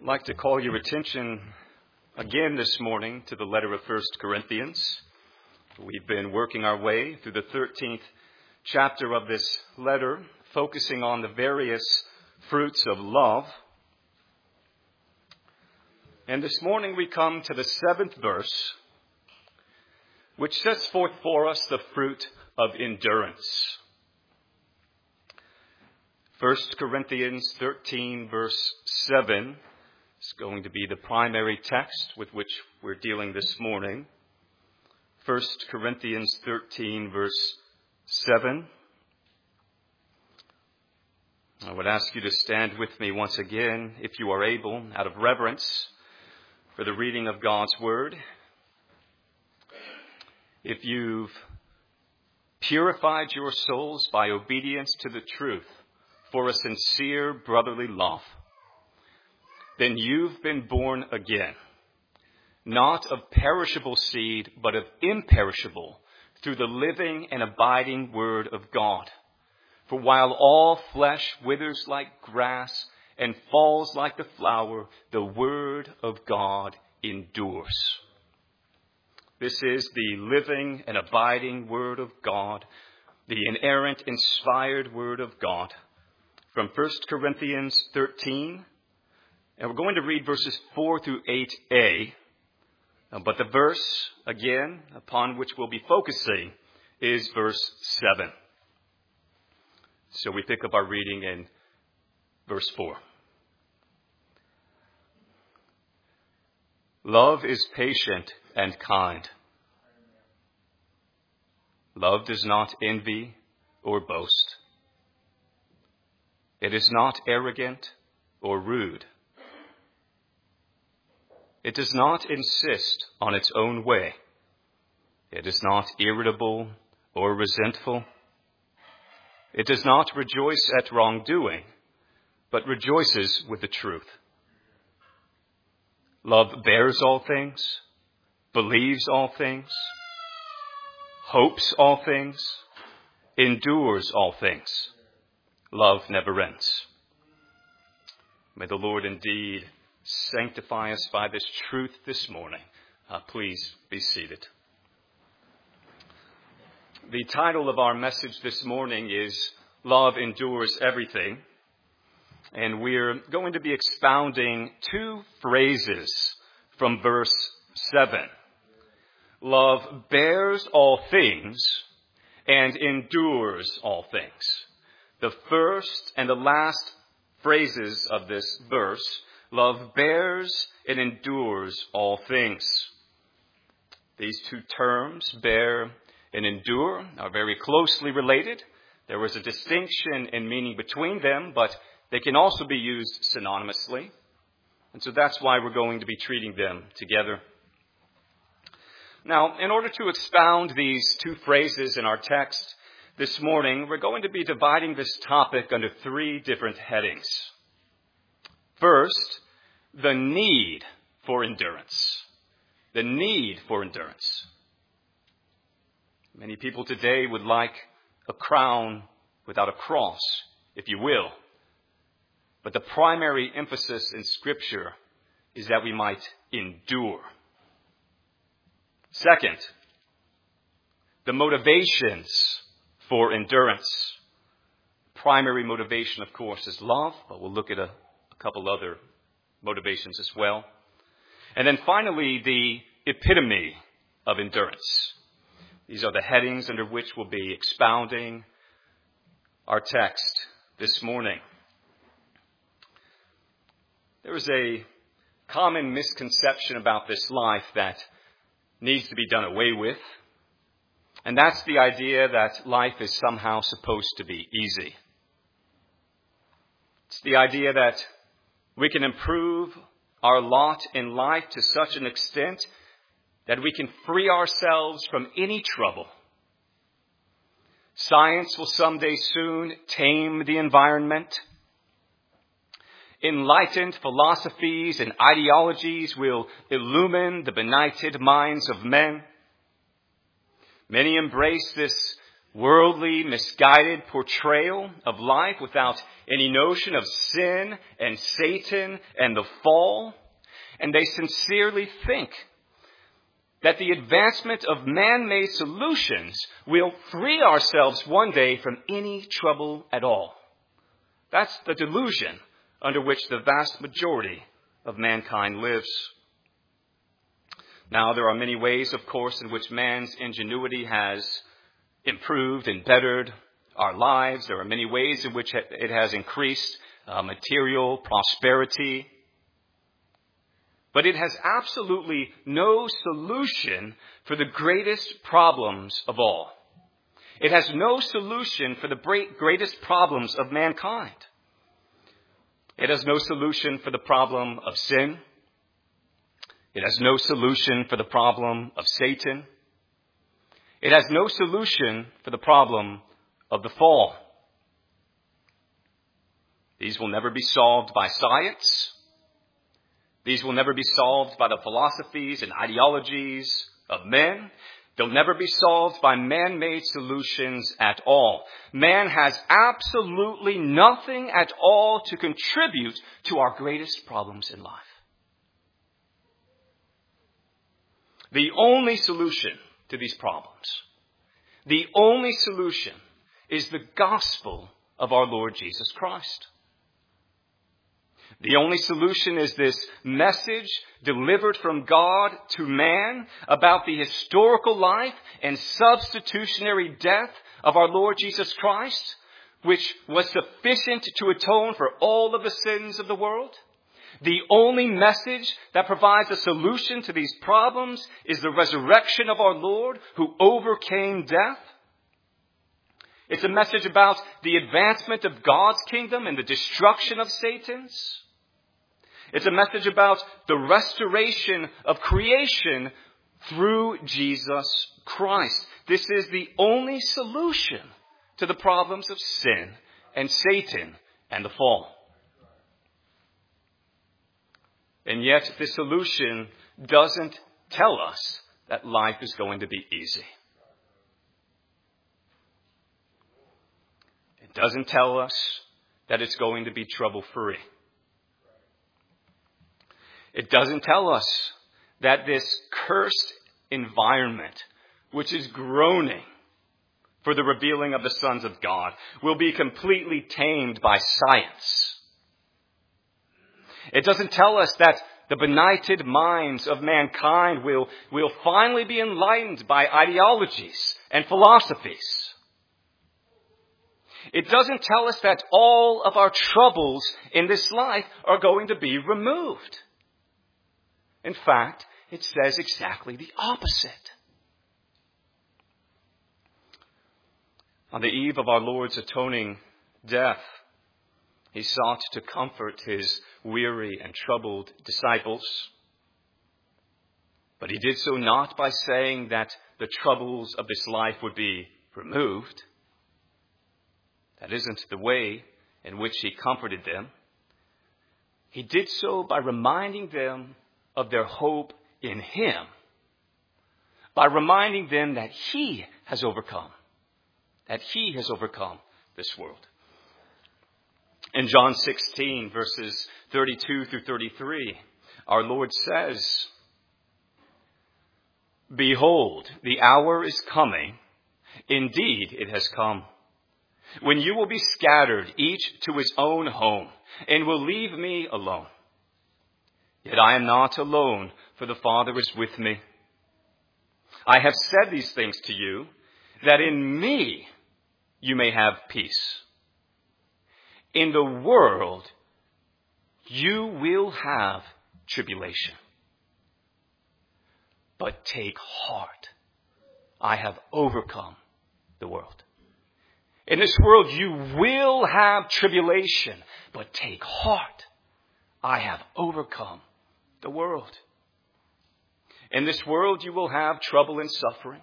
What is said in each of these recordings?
I'd like to call your attention again this morning to the letter of 1 Corinthians. We've been working our way through the 13th chapter of this letter, focusing on the various fruits of love. And this morning we come to the 7th verse, which sets forth for us the fruit of endurance. 1 Corinthians 13, verse 7 is going to be the primary text with which we're dealing this morning. 1 Corinthians 13, verse 7. I would ask you to stand with me once again, if you are able, out of reverence for the reading of God's Word. If you've purified your souls by obedience to the truth for a sincere brotherly love, then you've been born again, not of perishable seed, but of imperishable, through the living and abiding Word of God. For while all flesh withers like grass and falls like the flower, the Word of God endures. This is the living and abiding Word of God, the inerrant, inspired Word of God. From 1 Corinthians 13, and we're going to read verses 4 through 8a. But the verse, again, upon which we'll be focusing is verse 7. So we pick up our reading in verse 4. Love is patient and kind. Love does not envy or boast. It is not arrogant or rude. It does not insist on its own way. It is not irritable or resentful. It does not rejoice at wrongdoing, but rejoices with the truth. Love bears all things, believes all things, hopes all things, endures all things. Love never ends. May the Lord indeed sanctify us by this truth this morning. Please be seated. The title of our message this morning is Love Endures Everything. And we're going to be expounding two phrases from verse 7. Love bears all things and endures all things. The first and the last phrases of this verse, love bears and endures all things. These two terms, bear and endure, are very closely related. There is a distinction in meaning between them, but they can also be used synonymously. And so that's why we're going to be treating them together. Now, in order to expound these two phrases in our text this morning, we're going to be dividing this topic under three different headings. First, the need for endurance. The need for endurance. Many people today would like a crown without a cross, if you will. But the primary emphasis in Scripture is that we might endure. Second, the motivations for endurance. Primary motivation, of course, is love, but we'll look at a couple other motivations as well. And then finally, the epitome of endurance. These are the headings under which we'll be expounding our text this morning. There is a common misconception about this life that needs to be done away with. And that's the idea that life is somehow supposed to be easy. It's the idea that we can improve our lot in life to such an extent that we can free ourselves from any trouble. Science will someday soon tame the environment. Enlightened philosophies and ideologies will illumine the benighted minds of men. Many embrace this worldly, misguided portrayal of life without any notion of sin and Satan and the fall. And they sincerely think that the advancement of man-made solutions will free ourselves one day from any trouble at all. That's the delusion under which the vast majority of mankind lives. Now, there are many ways, of course, in which man's ingenuity has improved and bettered our lives. There are many ways in which it has increased material prosperity. But it has absolutely no solution for the greatest problems of all. It has no solution for the greatest problems of mankind. It has no solution for the problem of sin. It has no solution for the problem of Satan. It has no solution for the problem of the fall. These will never be solved by science. These will never be solved by the philosophies and ideologies of men. They'll never be solved by man-made solutions at all. Man has absolutely nothing at all to contribute to our greatest problems in life. The only solution to these problems, the only solution is the gospel of our Lord Jesus Christ. The only solution is this message delivered from God to man about the historical life and substitutionary death of our Lord Jesus Christ, which was sufficient to atone for all of the sins of the world. The only message that provides a solution to these problems is the resurrection of our Lord who overcame death. It's a message about the advancement of God's kingdom and the destruction of Satan's. It's a message about the restoration of creation through Jesus Christ. This is the only solution to the problems of sin and Satan and the fall. And yet, this solution doesn't tell us that life is going to be easy. It doesn't tell us that it's going to be trouble-free. It doesn't tell us that this cursed environment, which is groaning for the revealing of the sons of God, will be completely tamed by science. It doesn't tell us that the benighted minds of mankind will finally be enlightened by ideologies and philosophies. It doesn't tell us that all of our troubles in this life are going to be removed. In fact, it says exactly the opposite. On the eve of our Lord's atoning death, he sought to comfort his weary and troubled disciples. But he did so not by saying that the troubles of this life would be removed. That isn't the way in which he comforted them. He did so by reminding them of their hope in him, by reminding them that he has overcome this world. In John 16, verses 32 through 33, our Lord says, "Behold, the hour is coming. Indeed, it has come, when you will be scattered, each to his own home, and will leave me alone. Yet I am not alone, for the Father is with me. I have said these things to you, that in me you may have peace. In the world you will have tribulation. But take heart, I have overcome the world." In this world you will have tribulation, but take heart, I have overcome the world. In this world you will have trouble and suffering.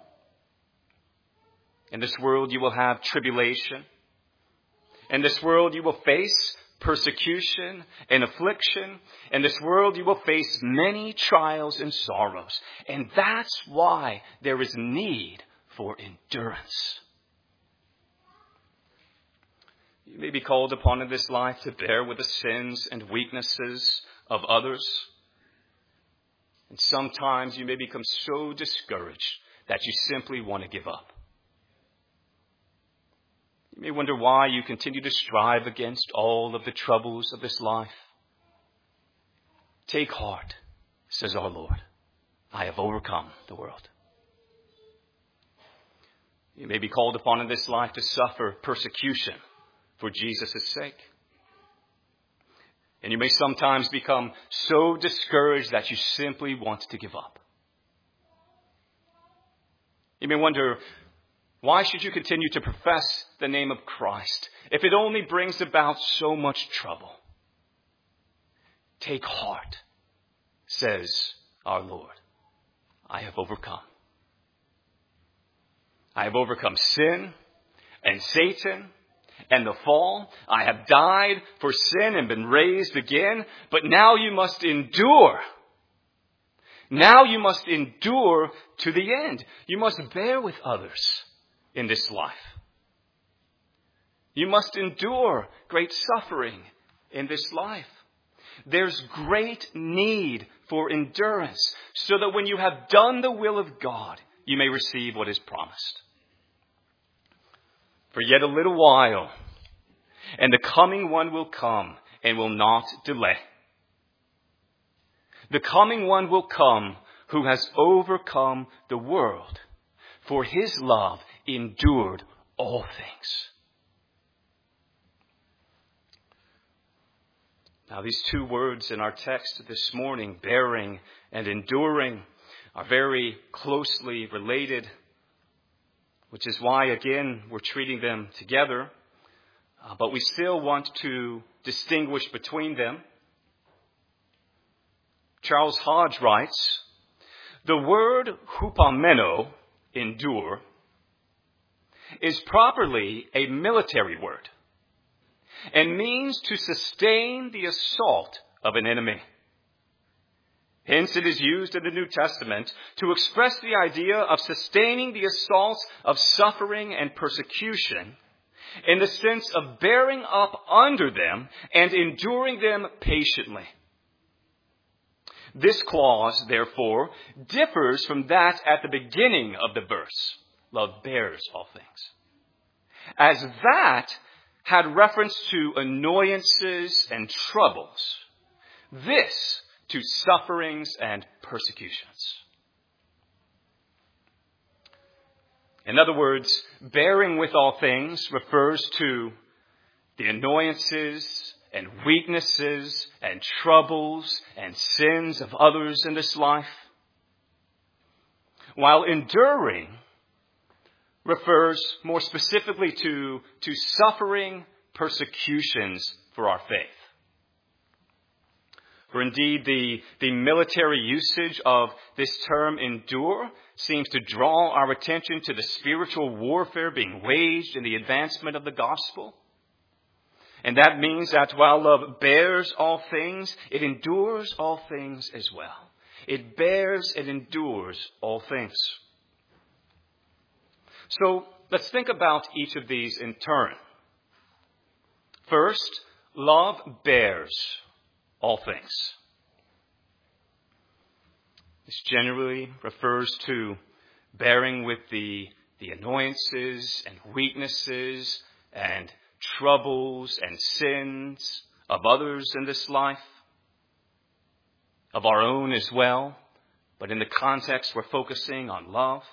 In this world you will have tribulation. In this world you will face persecution and affliction. In this world you will face many trials and sorrows. And that's why there is need for endurance. You may be called upon in this life to bear with the sins and weaknesses of others. And sometimes you may become so discouraged that you simply want to give up. You may wonder why you continue to strive against all of the troubles of this life. Take heart, says our Lord. I have overcome the world. You may be called upon in this life to suffer persecution for Jesus' sake. And you may sometimes become so discouraged that you simply want to give up. You may wonder, why should you continue to profess the name of Christ if it only brings about so much trouble? Take heart, says our Lord. I have overcome. I have overcome sin and Satan and the fall. I have died for sin and been raised again. But now you must endure. Now you must endure to the end. You must bear with others in this life. You must endure great suffering in this life. There's great need for endurance so that when you have done the will of God, you may receive what is promised. For yet a little while, and the coming one will come and will not delay. The coming one will come who has overcome the world, for his love endured all things. Now, these two words in our text this morning, bearing and enduring, are very closely related, which is why, again, we're treating them together. But we still want to distinguish between them. Charles Hodge writes, the word hupomeno, endure, is properly a military word and means to sustain the assault of an enemy. Hence, it is used in the New Testament to express the idea of sustaining the assaults of suffering and persecution in the sense of bearing up under them and enduring them patiently. This clause, therefore, differs from that at the beginning of the verse. Love bears all things. As that had reference to annoyances and troubles, this to sufferings and persecutions. In other words, bearing with all things refers to the annoyances and weaknesses and troubles and sins of others in this life, while enduring refers more specifically to suffering persecutions for our faith. For indeed, the military usage of this term endure seems to draw our attention to the spiritual warfare being waged in the advancement of the gospel. And that means that while love bears all things, it endures all things as well. It bears and endures all things. So let's think about each of these in turn. First, love bears all things. This generally refers to bearing with the annoyances and weaknesses and troubles and sins of others in this life, of our own as well, but in the context we're focusing on love.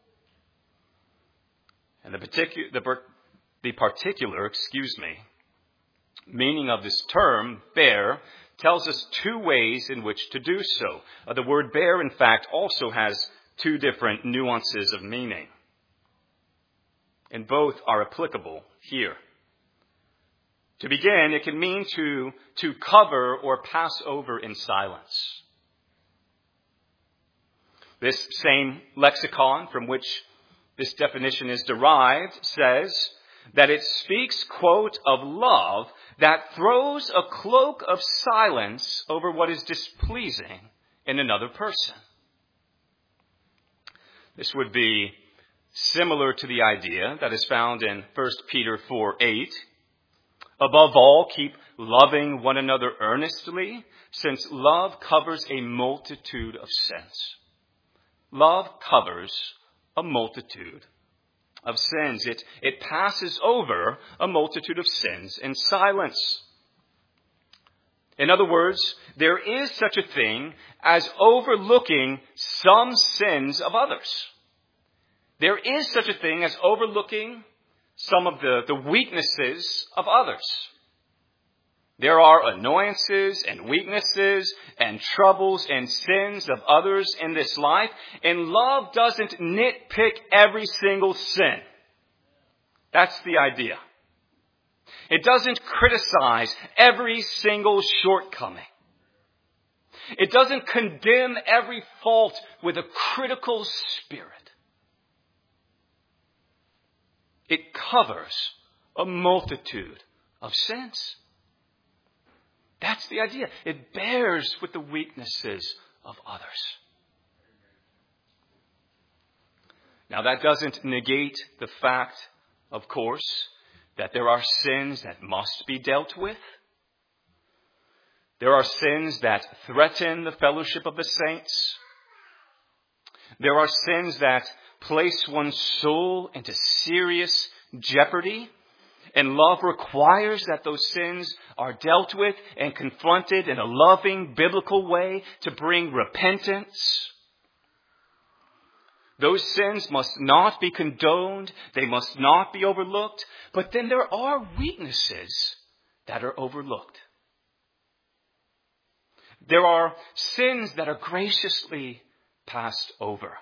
And the particular, meaning of this term, bear, tells us two ways in which to do so. The word bear, in fact, also has two different nuances of meaning. And both are applicable here. To begin, it can mean to cover or pass over in silence. This same lexicon from which this definition is derived says that it speaks, quote, of love that throws a cloak of silence over what is displeasing in another person. This would be similar to the idea that is found in 1 Peter 4:8, Above all, keep loving one another earnestly, since love covers a multitude of sins. Love covers a multitude of sins. It passes over a multitude of sins in silence. In other words, there is such a thing as overlooking some sins of others. There is such a thing as overlooking some of the weaknesses of others. There are annoyances and weaknesses and troubles and sins of others in this life, and love doesn't nitpick every single sin. That's the idea. It doesn't criticize every single shortcoming. It doesn't condemn every fault with a critical spirit. It covers a multitude of sins. That's the idea. It bears with the weaknesses of others. Now, that doesn't negate the fact, of course, that there are sins that must be dealt with. There are sins that threaten the fellowship of the saints. There are sins that place one's soul into serious jeopardy. And love requires that those sins are dealt with and confronted in a loving, biblical way to bring repentance. Those sins must not be condoned. They must not be overlooked. But then there are weaknesses that are overlooked. There are sins that are graciously passed over.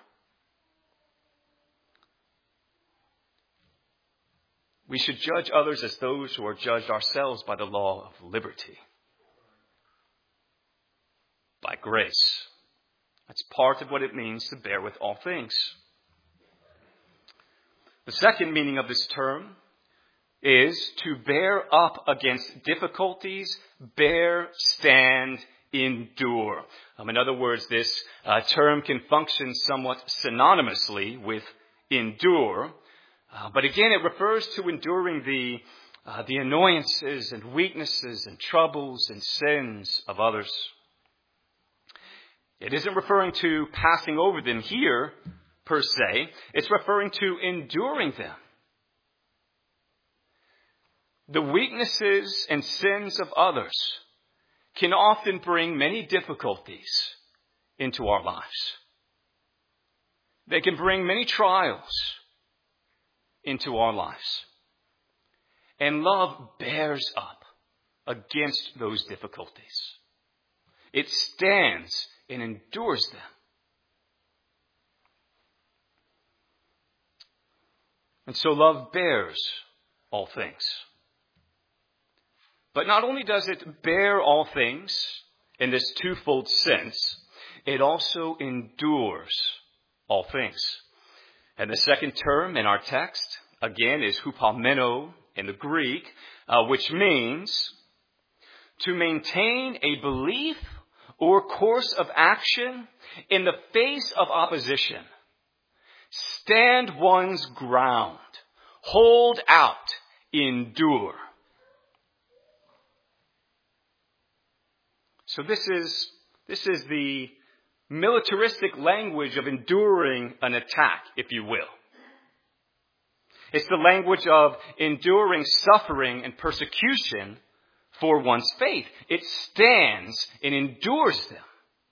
We should judge others as those who are judged ourselves by the law of liberty. By grace. That's part of what it means to bear with all things. The second meaning of this term is to bear up against difficulties, bear, stand, endure. In other words, this term can function somewhat synonymously with endure. But again, it refers to enduring the annoyances and weaknesses and troubles and sins of others. It isn't referring to passing over them here, per se. It's referring to enduring them. The weaknesses and sins of others can often bring many difficulties into our lives. They can bring many trials into our lives. And love bears up against those difficulties. It stands and endures them. And so love bears all things. But not only does it bear all things in this twofold sense, it also endures all things. And the second term in our text, again, is hupomeno in the Greek, which means to maintain a belief or course of action in the face of opposition. Stand one's ground. Hold out. Endure. So this is the militaristic language of enduring an attack, if you will. It's the language of enduring suffering and persecution for one's faith. It stands and endures them.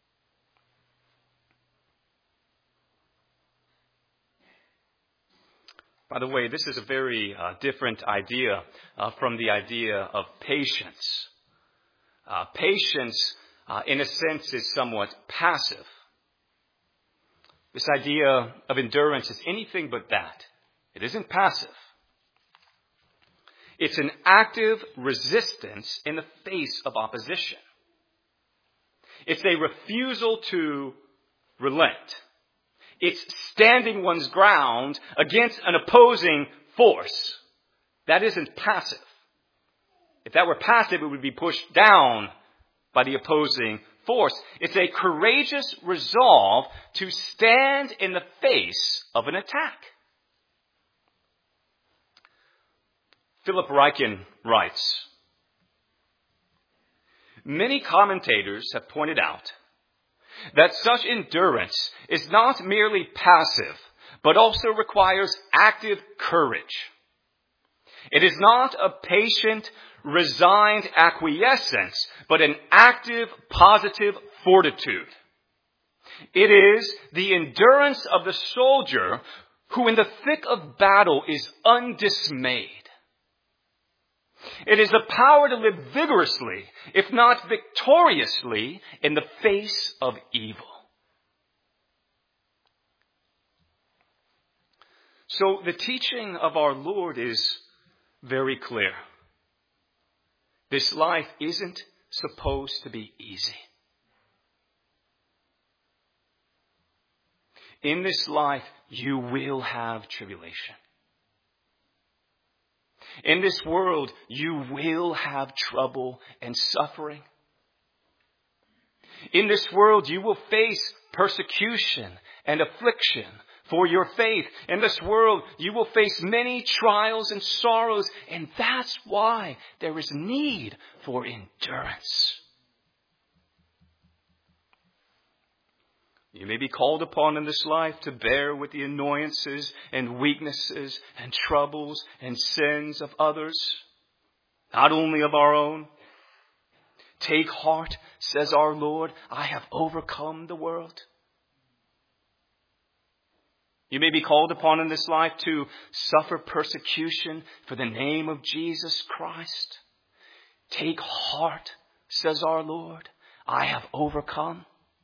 By the way, this is a very different idea from the idea of patience. Patience, in a sense, is somewhat passive. This idea of endurance is anything but that. It isn't passive. It's an active resistance in the face of opposition. It's a refusal to relent. It's standing one's ground against an opposing force. That isn't passive. If that were passive, it would be pushed down by the opposing force. It's a courageous resolve to stand in the face of an attack. Philip Ryken writes, Many commentators have pointed out that such endurance is not merely passive, but also requires active courage. It is not a patient, resigned acquiescence, but an active, positive fortitude. It is the endurance of the soldier who in the thick of battle is undismayed. It is the power to live vigorously, if not victoriously, in the face of evil. So the teaching of our Lord is very clear. This life isn't supposed to be easy. In this life, you will have tribulation. In this world, you will have trouble and suffering. In this world, you will face persecution and affliction for your faith. In this world, you will face many trials and sorrows, and that's why there is need for endurance. You may be called upon in this life to bear with the annoyances and weaknesses and troubles and sins of others, not only of our own. Take heart, says our Lord, I have overcome the world. You may be called upon in this life to suffer persecution for the name of Jesus Christ. Take heart, says our Lord, I have overcome.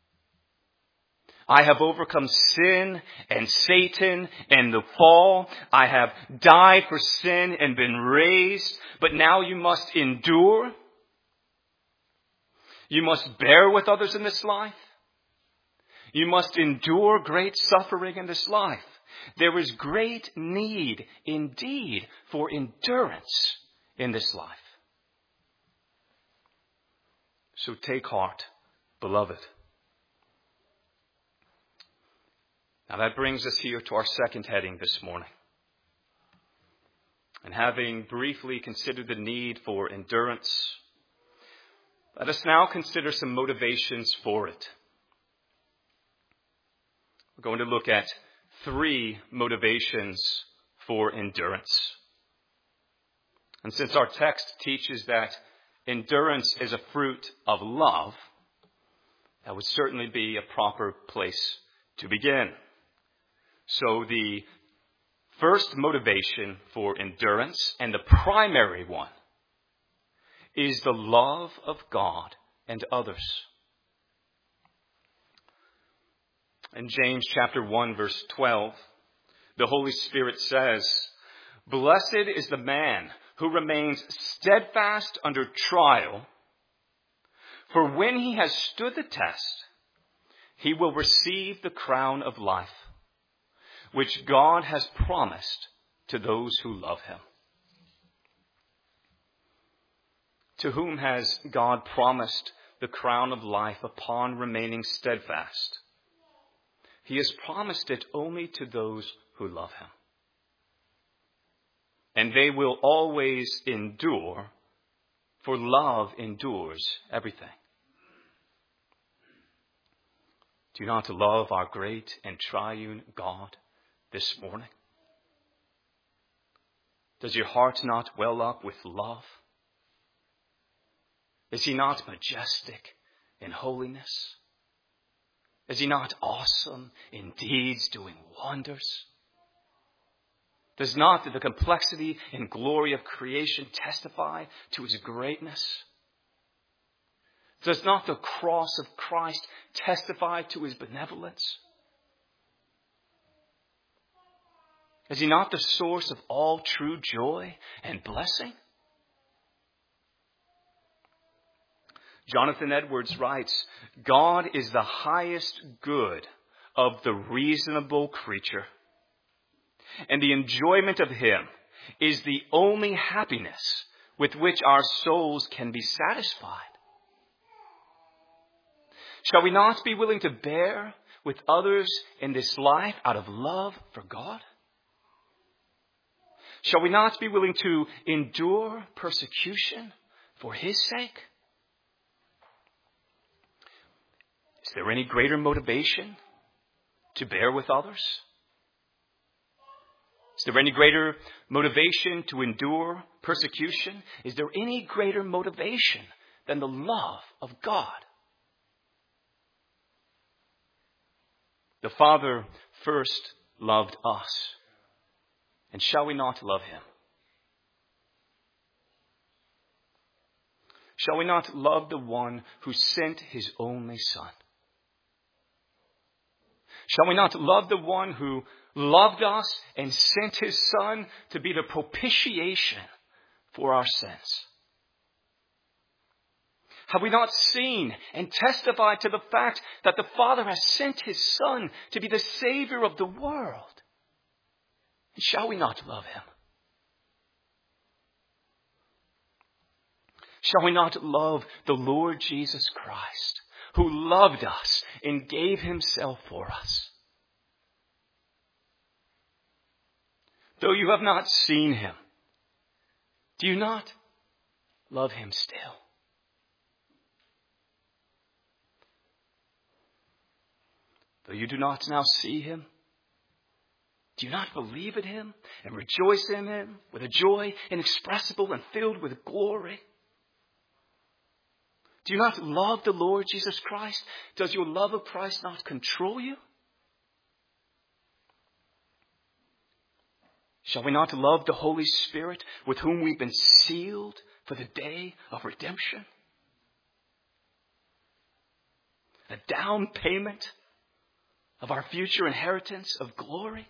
I have overcome sin and Satan and the fall. I have died for sin and been raised. But now you must endure. You must bear with others in this life. You must endure great suffering in this life. There is great need indeed for endurance in this life. So take heart, beloved. Now that brings us here to our second heading this morning. And having briefly considered the need for endurance, let us now consider some motivations for it. We're going to look at 3 motivations for endurance. And since our text teaches that endurance is a fruit of love, that would certainly be a proper place to begin. So the first motivation for endurance, and the primary one, is the love of God and others. In James chapter 1, verse 12, the Holy Spirit says, "Blessed is the man who remains steadfast under trial, for when he has stood the test, he will receive the crown of life, which God has promised to those who love him." To whom has God promised the crown of life upon remaining steadfast? He has promised it only to those who love him. And they will always endure, for love endures everything. Do you not love our great and triune God this morning? Does your heart not well up with love? Is he not majestic in holiness? Is he not awesome in deeds doing wonders? Does not the complexity and glory of creation testify to his greatness? Does not the cross of Christ testify to his benevolence? Is he not the source of all true joy and blessing? Jonathan Edwards writes, "God is the highest good of the reasonable creature, and the enjoyment of him is the only happiness with which our souls can be satisfied." Shall we not be willing to bear with others in this life out of love for God? Shall we not be willing to endure persecution for his sake? Is there any greater motivation to bear with others? Is there any greater motivation to endure persecution? Is there any greater motivation than the love of God? The Father first loved us. And shall we not love him? Shall we not love the one who sent his only Son? Shall we not love the one who loved us and sent his Son to be the propitiation for our sins? Have we not seen and testified to the fact that the Father has sent his Son to be the Savior of the world? And shall we not love him? Shall we not love the Lord Jesus Christ, who loved us and gave himself for us? Though you have not seen him, do you not love him still? Though you do not now see him, do you not believe in him and rejoice in him with a joy inexpressible and filled with glory? Do you not love the Lord Jesus Christ? Does your love of Christ not control you? Shall we not love the Holy Spirit with whom we've been sealed for the day of redemption? A down payment of our future inheritance of glory?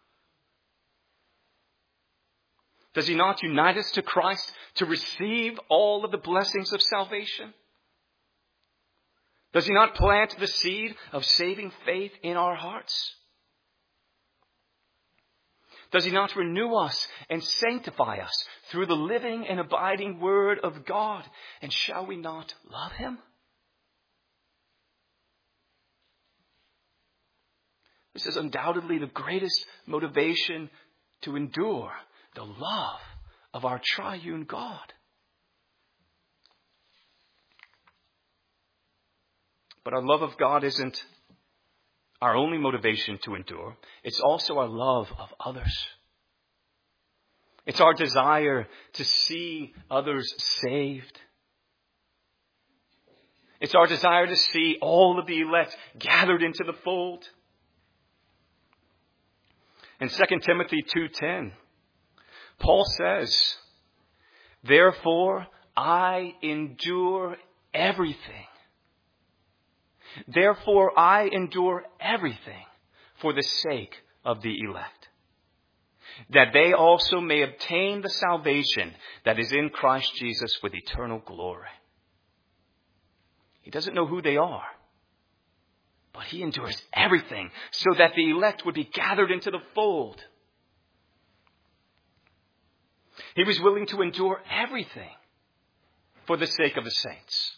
Does he not unite us to Christ to receive all of the blessings of salvation? Does he not plant the seed of saving faith in our hearts? Does he not renew us and sanctify us through the living and abiding word of God? And shall we not love him? This is undoubtedly the greatest motivation to endure, the love of our triune God. But our love of God isn't our only motivation to endure. It's also our love of others. It's our desire to see others saved. It's our desire to see all of the elect gathered into the fold. In 2 Timothy 2:10, Paul says, "Therefore I endure everything. Therefore I endure everything for the sake of the elect, that they also may obtain the salvation that is in Christ Jesus with eternal glory." He doesn't know who they are, but he endures everything so that the elect would be gathered into the fold. He was willing to endure everything for the sake of the saints.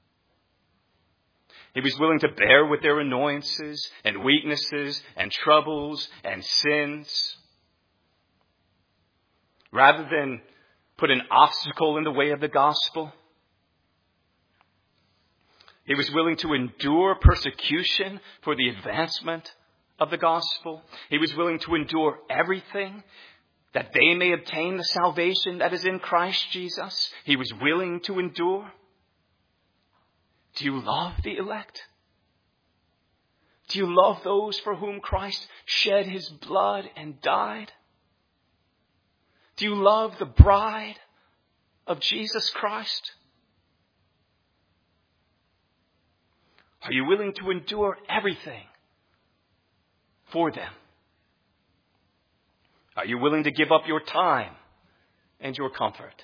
He was willing to bear with their annoyances and weaknesses and troubles and sins. Rather than put an obstacle in the way of the gospel, he was willing to endure persecution for the advancement of the gospel. He was willing to endure everything that they may obtain the salvation that is in Christ Jesus. He was willing to endure. Do you love the elect? Do you love those for whom Christ shed his blood and died? Do you love the bride of Jesus Christ? Are you willing to endure everything for them? Are you willing to give up your time and your comfort?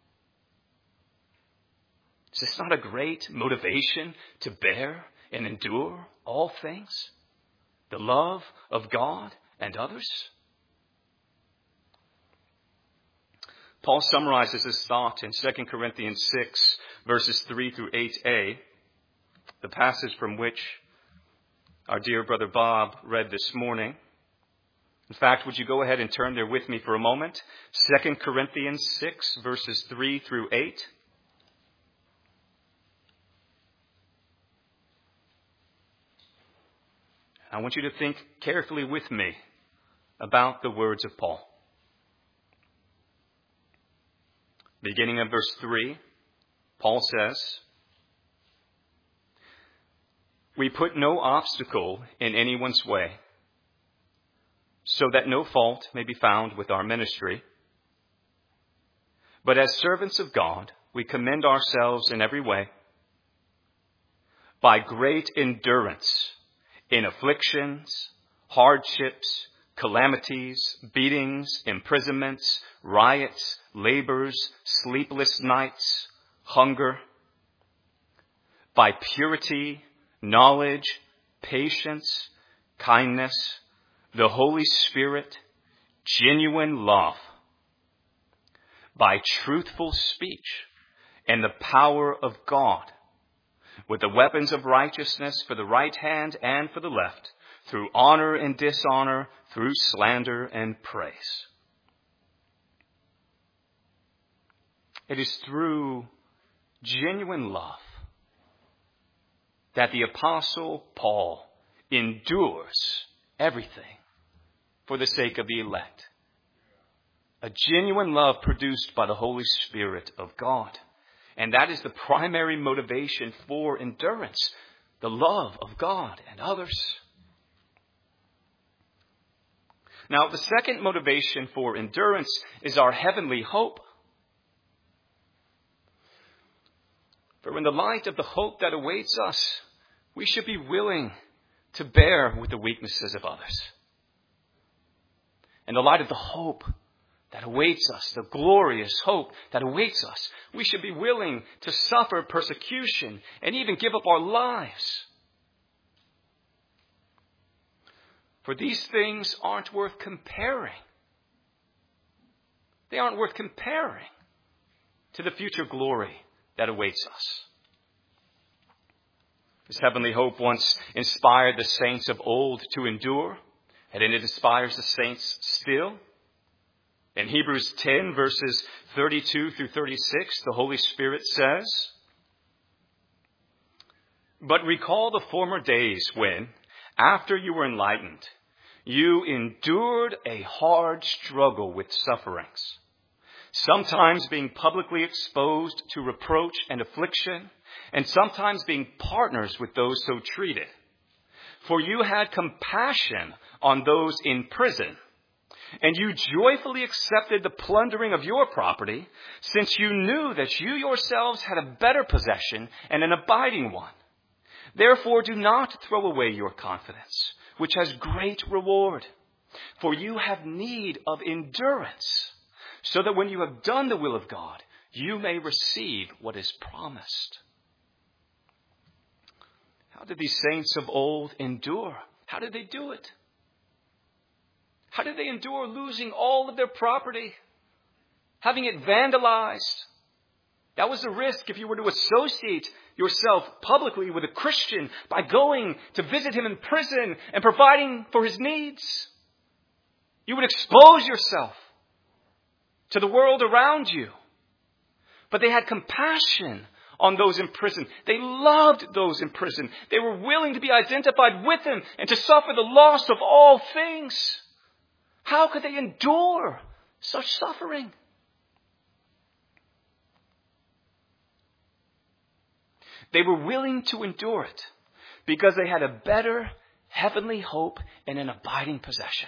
Is this not a great motivation to bear and endure all things? The love of God and others? Paul summarizes his thought in 2 Corinthians 6, verses 3 through 8a, the passage from which our dear brother Bob read this morning. In fact, would you go ahead and turn there with me for a moment? 2 Corinthians 6, verses 3 through 8. I want you to think carefully with me about the words of Paul. Beginning of verse 3, Paul says, "We put no obstacle in anyone's way, so that no fault may be found with our ministry. But as servants of God, we commend ourselves in every way, by great endurance in afflictions, hardships, calamities, beatings, imprisonments, riots, labors, sleepless nights, hunger, by purity, knowledge, patience, kindness, the Holy Spirit, genuine love, by truthful speech and the power of God, with the weapons of righteousness for the right hand and for the left, through honor and dishonor, through slander and praise." It is through genuine love that the Apostle Paul endures everything for the sake of the elect. A genuine love produced by the Holy Spirit of God. And that is the primary motivation for endurance, the love of God and others. Now, the second motivation for endurance is our heavenly hope. For in the light of the hope that awaits us, we should be willing to bear with the weaknesses of others. In the light of the hope that awaits us, the glorious hope that awaits us, we should be willing to suffer persecution and even give up our lives. For these things aren't worth comparing. They aren't worth comparing to the future glory that awaits us. This heavenly hope once inspired the saints of old to endure, and it inspires the saints still. In Hebrews 10, verses 32 through 36, the Holy Spirit says, "But recall the former days when, after you were enlightened, you endured a hard struggle with sufferings, sometimes being publicly exposed to reproach and affliction, and sometimes being partners with those so treated. For you had compassion on those in prison, and you joyfully accepted the plundering of your property, since you knew that you yourselves had a better possession and an abiding one. Therefore do not throw away your confidence, which has great reward. For you have need of endurance, so that when you have done the will of God, you may receive what is promised." How did these saints of old endure? How did they do it? How did they endure losing all of their property, having it vandalized? That was a risk if you were to associate yourself publicly with a Christian by going to visit him in prison and providing for his needs. You would expose yourself to the world around you. But they had compassion on those in prison. They loved those in prison. They were willing to be identified with them and to suffer the loss of all things. How could they endure such suffering? They were willing to endure it because they had a better heavenly hope and an abiding possession.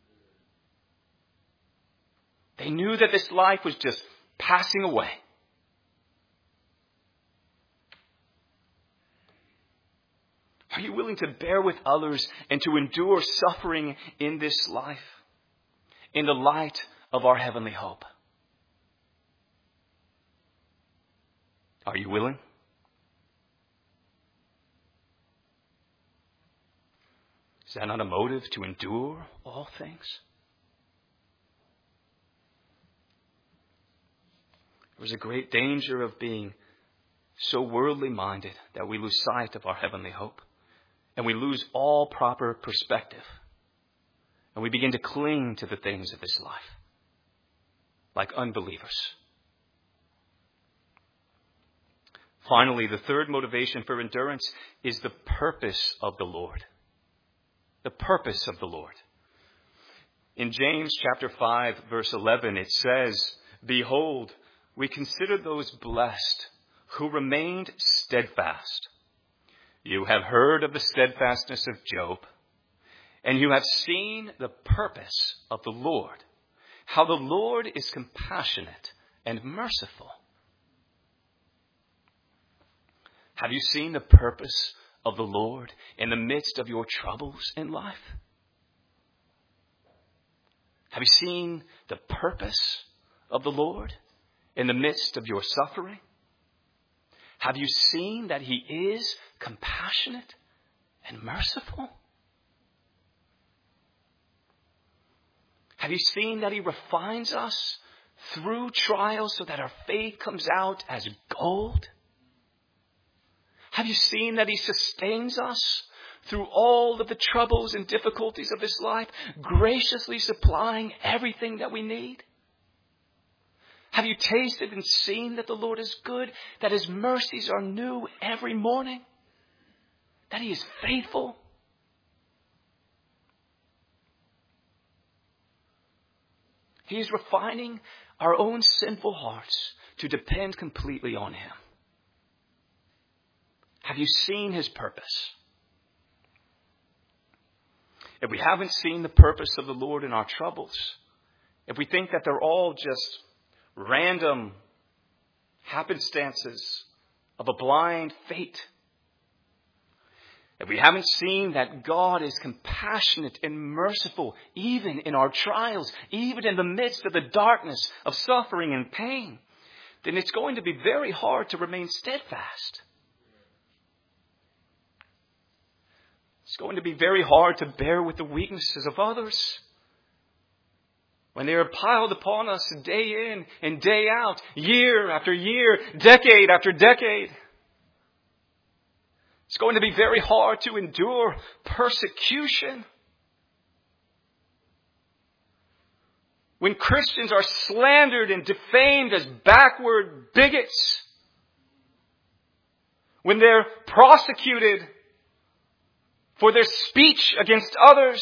They knew that this life was just passing away. Are you willing to bear with others and to endure suffering in this life in the light of our heavenly hope? Are you willing? Is that not a motive to endure all things? There's a great danger of being so worldly minded that we lose sight of our heavenly hope. And we lose all proper perspective. And we begin to cling to the things of this life, like unbelievers. Finally, the third motivation for endurance is the purpose of the Lord. the purpose of the Lord. In James chapter 5, verse 11, it says, "Behold, we consider those blessed who remained steadfast. You have heard of the steadfastness of Job, and you have seen the purpose of the Lord, how the Lord is compassionate and merciful." Have you seen the purpose of the Lord in the midst of your troubles in life? Have you seen the purpose of the Lord in the midst of your suffering? Have you seen that He is compassionate and merciful? Have you seen that He refines us through trials so that our faith comes out as gold? Have you seen that He sustains us through all of the troubles and difficulties of this life, graciously supplying everything that we need? Have you tasted and seen that the Lord is good, that His mercies are new every morning, that He is faithful? He is refining our own sinful hearts to depend completely on Him. Have you seen His purpose? If we haven't seen the purpose of the Lord in our troubles, if we think that they're all just random happenstances of a blind fate, if we haven't seen that God is compassionate and merciful even in our trials, even in the midst of the darkness of suffering and pain, then it's going to be very hard to remain steadfast. It's going to be very hard to bear with the weaknesses of others when they are piled upon us day in and day out, year after year, decade after decade. It's going to be very hard to endure persecution when Christians are slandered and defamed as backward bigots, when they're prosecuted for their speech against others,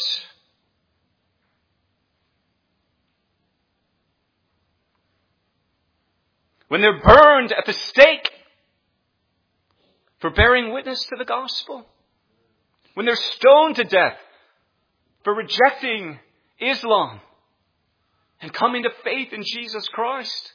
when they're burned at the stake for bearing witness to the gospel, when they're stoned to death for rejecting Islam and coming to faith in Jesus Christ.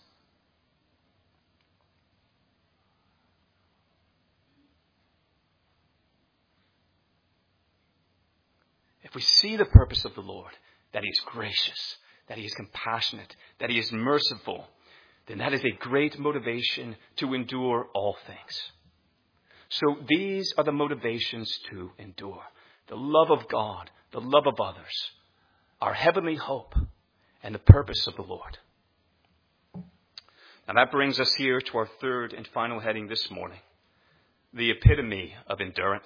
If we see the purpose of the Lord, that He is gracious, that He is compassionate, that He is merciful, then that is a great motivation to endure all things. So these are the motivations to endure: the love of God, the love of others, our heavenly hope, and the purpose of the Lord. Now that brings us here to our third and final heading this morning: the epitome of endurance.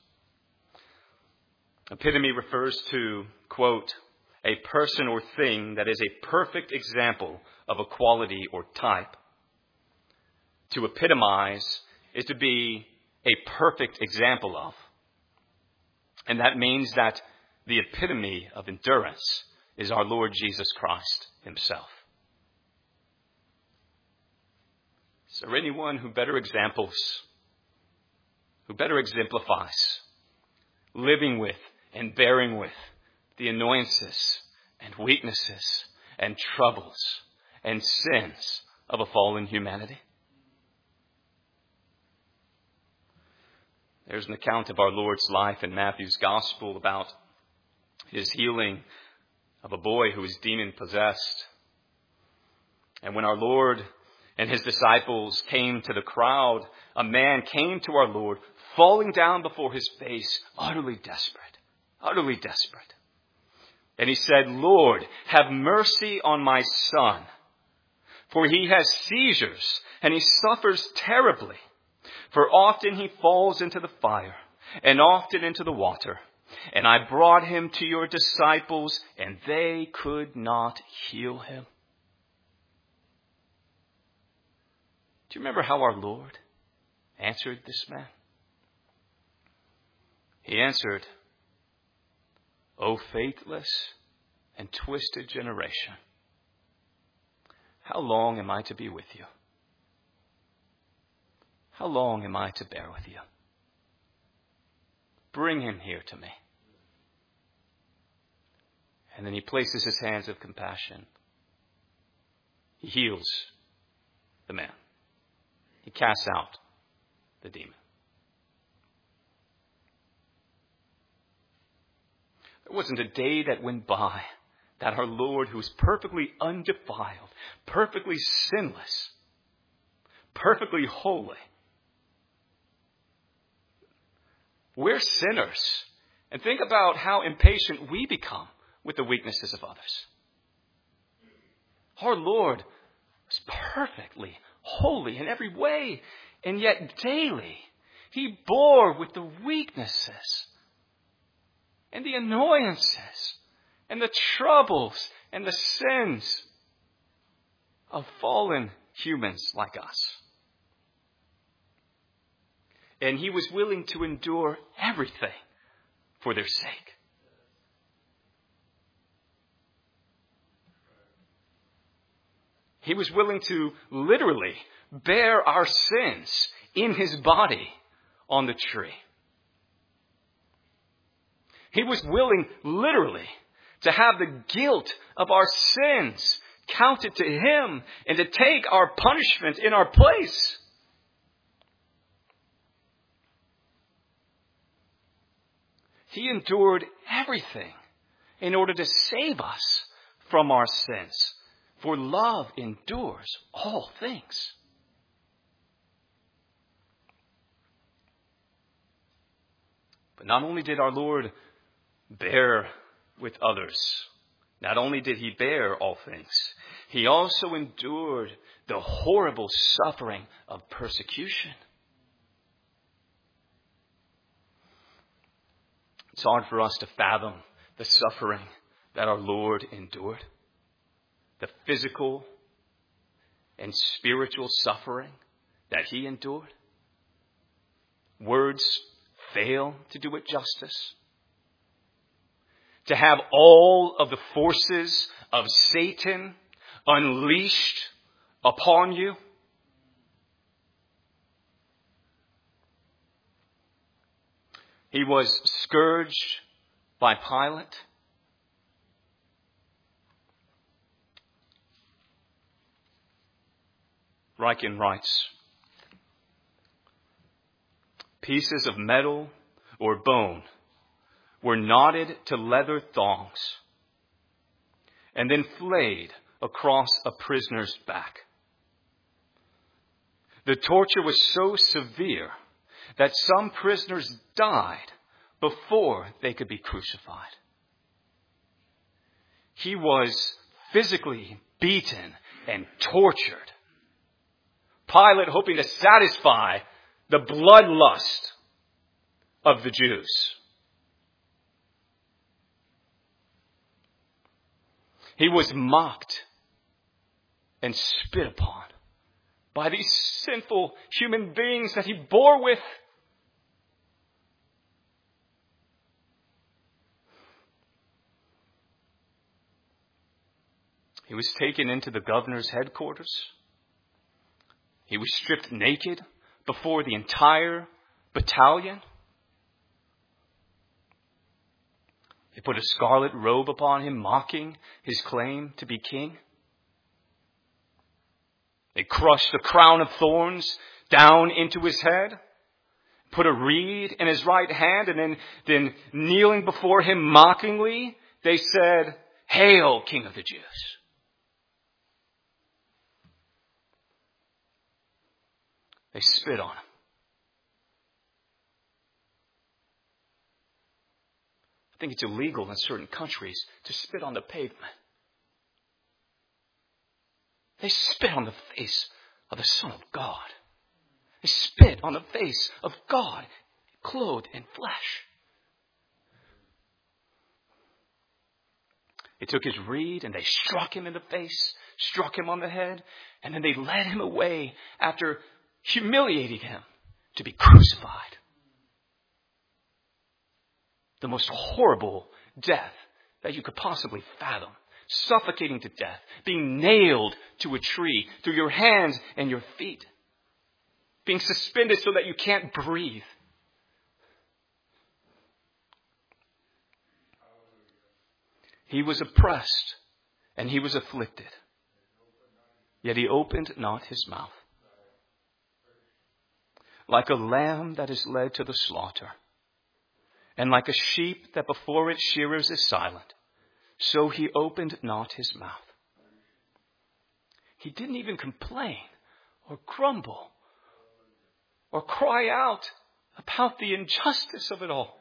Epitome refers to, quote, a person or thing that is a perfect example of a quality or type. To epitomize is to be a perfect example of. And that means that the epitome of endurance is our Lord Jesus Christ Himself. Is there anyone who better exemplifies living with and bearing with the annoyances and weaknesses and troubles and sins of a fallen humanity? There's an account of our Lord's life in Matthew's Gospel about His healing of a boy who was demon-possessed. And when our Lord and His disciples came to the crowd, a man came to our Lord, falling down before His face, utterly desperate. And he said, "Lord, have mercy on my son, for he has seizures and he suffers terribly. For often he falls into the fire and often into the water. And I brought him to your disciples and they could not heal him." Do you remember how our Lord answered this man? He answered, O faithless and twisted generation, how long am I to be with you? How long am I to bear with you? Bring him here to me. And then he places his hands of compassion. He heals the man. He casts out the demon. There wasn't a day that went by that our Lord, who is perfectly undefiled, perfectly sinless, perfectly holy. We're sinners. And think about how impatient we become with the weaknesses of others. Our Lord was perfectly holy in every way, and yet daily he bore with the weaknesses and the annoyances and the troubles and the sins of fallen humans like us. And he was willing to endure everything for their sake. He was willing to literally bear our sins in his body on the tree. He was willing literally to have the guilt of our sins counted to him and to take our punishment in our place. He endured everything in order to save us from our sins. For love endures all things. But not only did our Lord bear with others, not only did he bear all things, he also endured the horrible suffering of persecution. It's hard for us to fathom the suffering that our Lord endured. The physical and spiritual suffering that he endured. Words fail to do it justice. To have all of the forces of Satan unleashed upon you. He was scourged by Pilate. Ryken writes, pieces of metal or bone were knotted to leather thongs and then flayed across a prisoner's back. The torture was so severe that some prisoners died before they could be crucified. He was physically beaten and tortured. Pilate hoping to satisfy the bloodlust of the Jews. He was mocked and spit upon by these sinful human beings that he bore with. He was taken into the governor's headquarters. He was stripped naked before the entire battalion. They put a scarlet robe upon him, mocking his claim to be king. They crushed a crown of thorns down into his head, put a reed in his right hand, and then kneeling before him mockingly, they said, "Hail, King of the Jews." They spit on him. I think it's illegal in certain countries to spit on the pavement. They spit on the face of the Son of God. They spit on the face of God, clothed in flesh. They took his reed and they struck him in the face, struck him on the head, and then they led him away after humiliating him to be crucified. the most horrible death that you could possibly fathom. Suffocating to death, being nailed to a tree through your hands and your feet, being suspended so that you can't breathe. He was oppressed and he was afflicted, yet he opened not his mouth. Like a lamb that is led to the slaughter, and like a sheep that before its shearers is silent, so he opened not his mouth. He didn't even complain or grumble or cry out about the injustice of it all.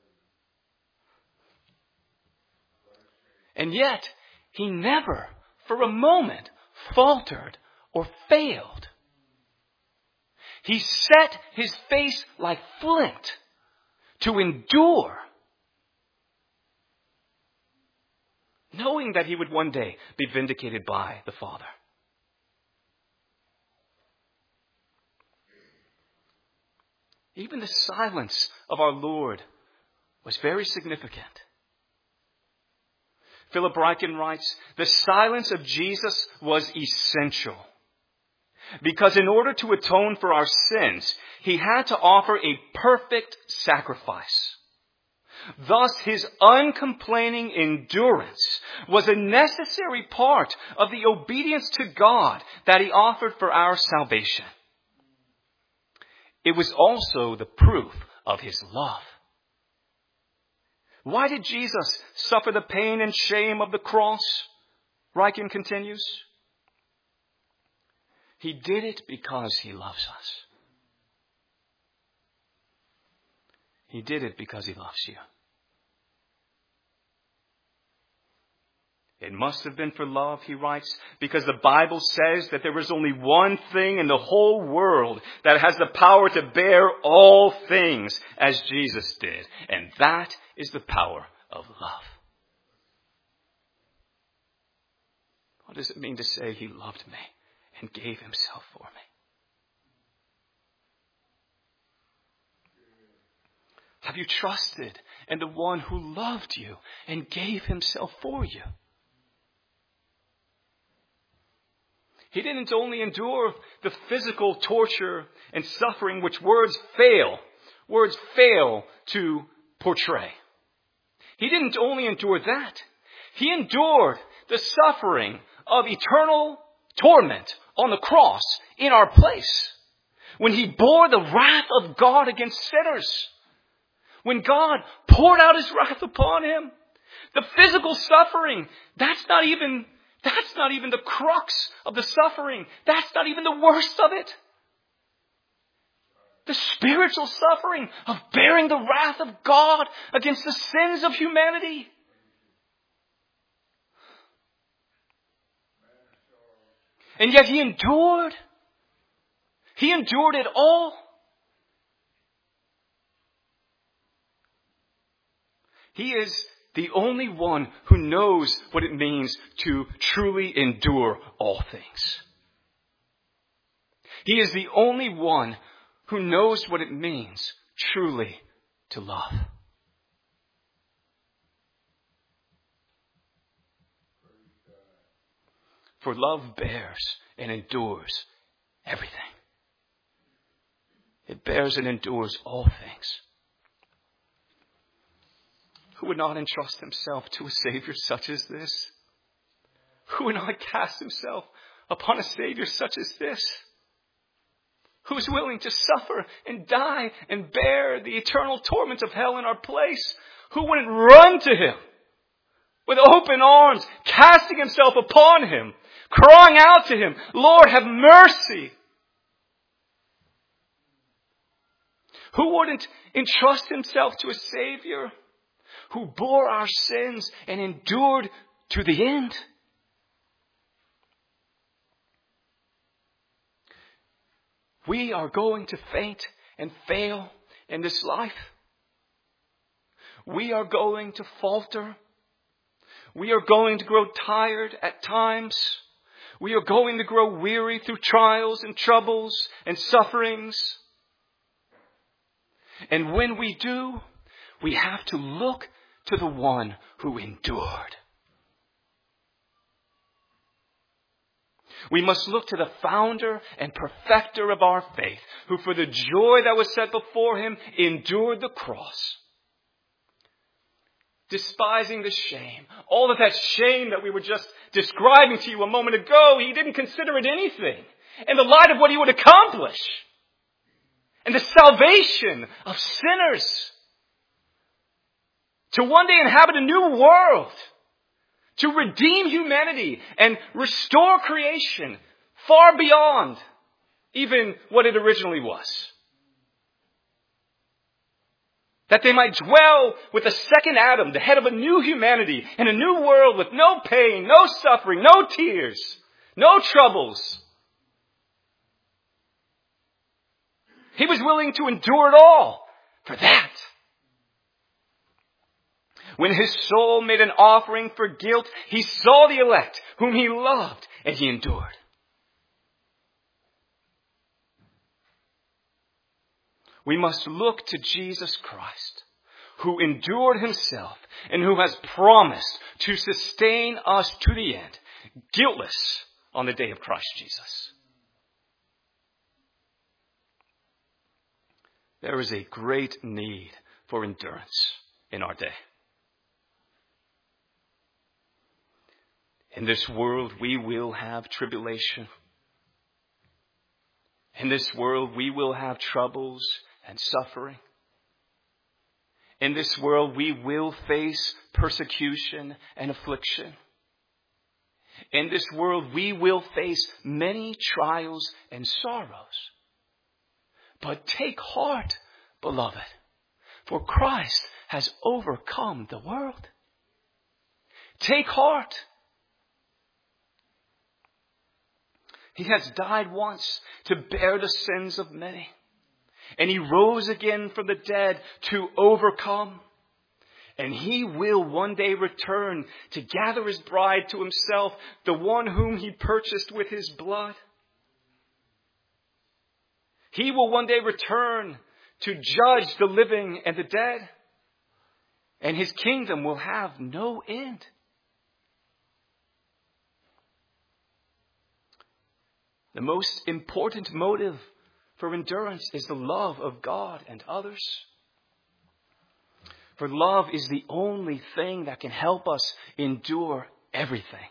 And yet, he never, for a moment, faltered or failed. He set his face like flint to endure, knowing that he would one day be vindicated by the Father. Even the silence of our Lord was very significant. Philip Ryken writes, the silence of Jesus was essential, because in order to atone for our sins, he had to offer a perfect sacrifice. Thus, his uncomplaining endurance was a necessary part of the obedience to God that he offered for our salvation. It was also the proof of his love. Why did Jesus suffer the pain and shame of the cross? Ryken continues. He did it because he loves us. He did it because he loves you. It must have been for love, he writes, because the Bible says that there is only one thing in the whole world that has the power to bear all things as Jesus did. And that is the power of love. What does it mean to say he loved me and gave himself for me? Have you trusted in the one who loved you and gave himself for you? He didn't only endure the physical torture and suffering which words fail to portray. He didn't only endure that. He endured the suffering of eternal torment on the cross in our place. When he bore the wrath of God against sinners. When God poured out his wrath upon him. The physical suffering, that's not even the crux of the suffering. That's not even the worst of it. The spiritual suffering of bearing the wrath of God against the sins of humanity. And yet he endured. He endured it all. He is the only one who knows what it means to truly endure all things. He is the only one who knows what it means truly to love. For love bears and endures everything. It bears and endures all things. Who would not entrust himself to a Savior such as this? Who would not cast himself upon a Savior such as this? Who is willing to suffer and die and bear the eternal torment of hell in our place? Who wouldn't run to him with open arms, casting himself upon him, crying out to him, Lord, have mercy? Who wouldn't entrust himself to a Savior who bore our sins and endured to the end? We are going to faint and fail in this life. We are going to falter. We are going to grow tired at times. We are going to grow weary through trials and troubles and sufferings. And when we do, we have to look to the one who endured. We must look to the founder and perfecter of our faith, who for the joy that was set before him endured the cross, despising the shame. All of that shame that we were just describing to you a moment ago, he didn't consider it anything in the light of what he would accomplish and the salvation of sinners to one day inhabit a new world, to redeem humanity and restore creation far beyond even what it originally was. That they might dwell with the second Adam, the head of a new humanity, in a new world with no pain, no suffering, no tears, no troubles. He was willing to endure it all for that. When his soul made an offering for guilt, he saw the elect whom he loved, and he endured. We must look to Jesus Christ, who endured himself and who has promised to sustain us to the end, guiltless on the day of Christ Jesus. There is a great need for endurance in our day. In this world, we will have tribulation. In this world, we will have troubles and suffering. In this world, we will face persecution and affliction. In this world, we will face many trials and sorrows. But take heart, beloved, for Christ has overcome the world. Take heart. He has died once to bear the sins of many. And he rose again from the dead to overcome. And he will one day return to gather his bride to himself, the one whom he purchased with his blood. He will one day return to judge the living and the dead. And his kingdom will have no end. The most important motive for endurance is the love of God and others. For love is the only thing that can help us endure everything.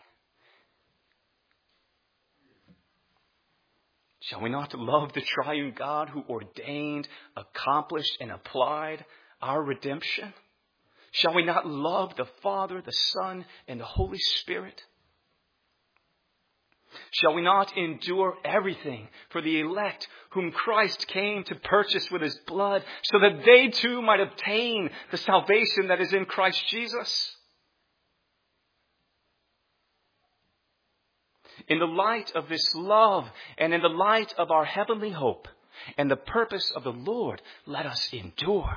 Shall we not love the triune God who ordained, accomplished, and applied our redemption? Shall we not love the Father, the Son, and the Holy Spirit? Shall we not endure everything for the elect whom Christ came to purchase with his blood so that they too might obtain the salvation that is in Christ Jesus? In the light of this love and in the light of our heavenly hope and the purpose of the Lord, let us endure.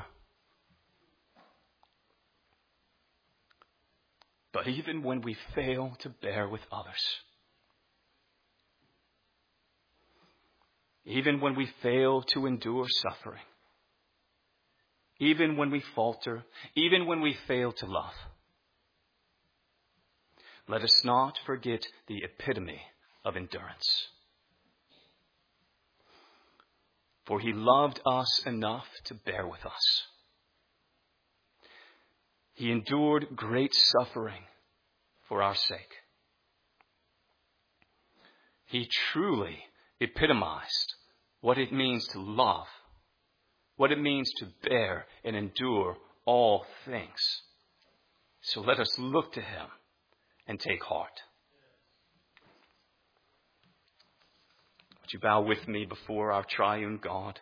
But even when we fail to bear with others, even when we fail to endure suffering, even when we falter, even when we fail to love, let us not forget the epitome of endurance. For he loved us enough to bear with us. He endured great suffering for our sake. He truly epitomized what it means to love, what it means to bear and endure all things. So let us look to him and take heart. Would you bow with me before our triune God?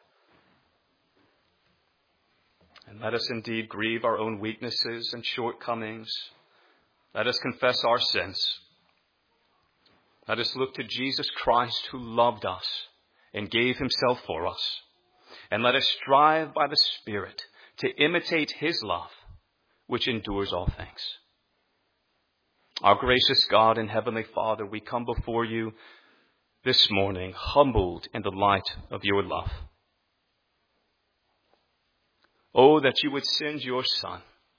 And let us indeed grieve our own weaknesses and shortcomings. Let us confess our sins. Let us look to Jesus Christ, who loved us and gave himself for us. And let us strive by the Spirit to imitate his love, which endures all things. Our gracious God and Heavenly Father, we come before you this morning, humbled in the light of your love. Oh, that you would send your Son,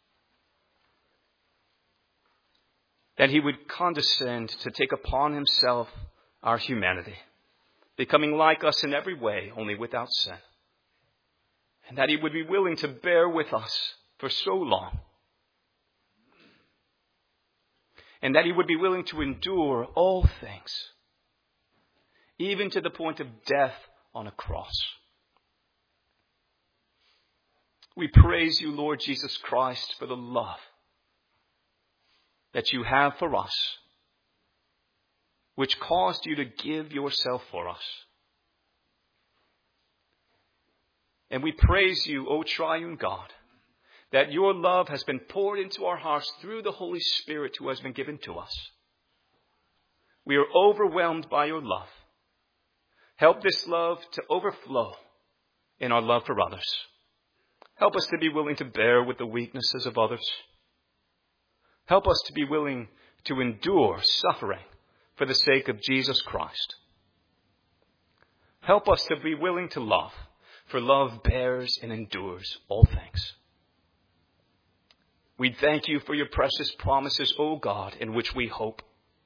that he would condescend to take upon himself our humanity, becoming like us in every way, only without sin. And that he would be willing to bear with us for so long. And that he would be willing to endure all things, even to the point of death on a cross. We praise you, Lord Jesus Christ, for the love that you have for us, which caused you to give yourself for us. And we praise you, O triune God, that your love has been poured into our hearts through the Holy Spirit who has been given to us. We are overwhelmed by your love. Help this love to overflow in our love for others. Help us to be willing to bear with the weaknesses of others. Help us to be willing to endure suffering for the sake of Jesus Christ. Help us to be willing to love, for love bears and endures all things. We thank you for your precious promises, O God, in which we hope.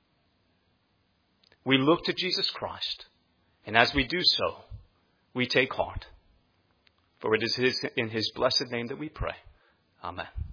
We look to Jesus Christ, and as we do so, we take heart. For it is in his blessed name that we pray. Amen.